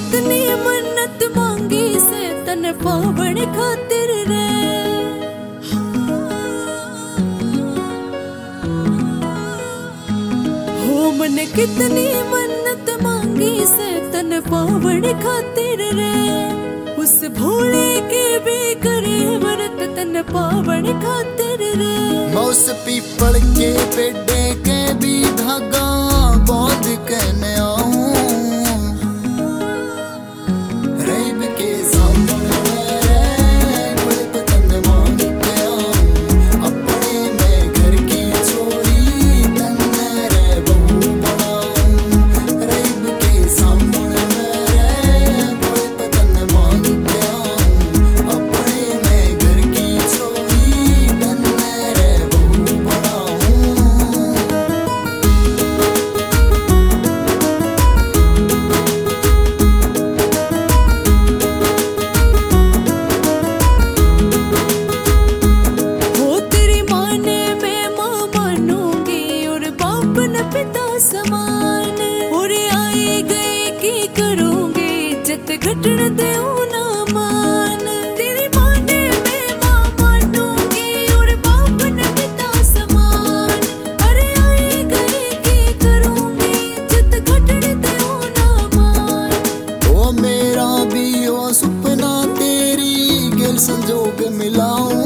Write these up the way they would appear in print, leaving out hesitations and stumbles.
कितनी मन्नत मांगी से तन पावण खातिर रे। हो मन कितनी मन्नत मांगी से तन पावण खातिर रे। उस भोले के भी करे व्रत तन पावण खातिर रे। मैं उस पीपल के पेड़े के भी धागा बांध के न आऊं। रैब के सामने बड़े पतंग मांग के आऊं। अपने में घर की छोरी तन्ने रे बहू बनाऊं। रैब के सामने बड़े पतंग मांग के आऊं। अपने में घर की छोरी तन्ने रे बहू बनाऊं। पिता समान और आए गए की करोगे इज्जत घटन देओ ना मान। तेरी माने मैं मां मानूंगी और बाप न पिता समान। अरे आए गए की करोगे इज्जत घटन देओ ना मान। ओ मेरा भी ओ सपना तेरी गेल संजोग मिलाऊं।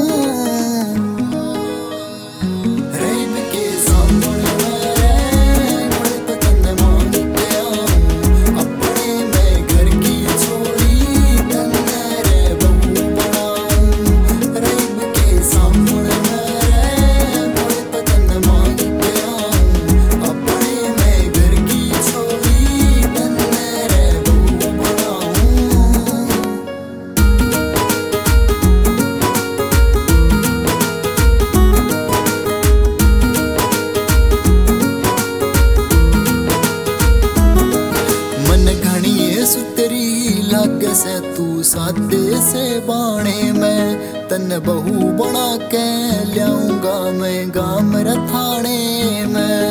सुतरी लागे से तू सादे से बाणे में तन बहू बना के लियाऊंगा मैं गाम रथाने में।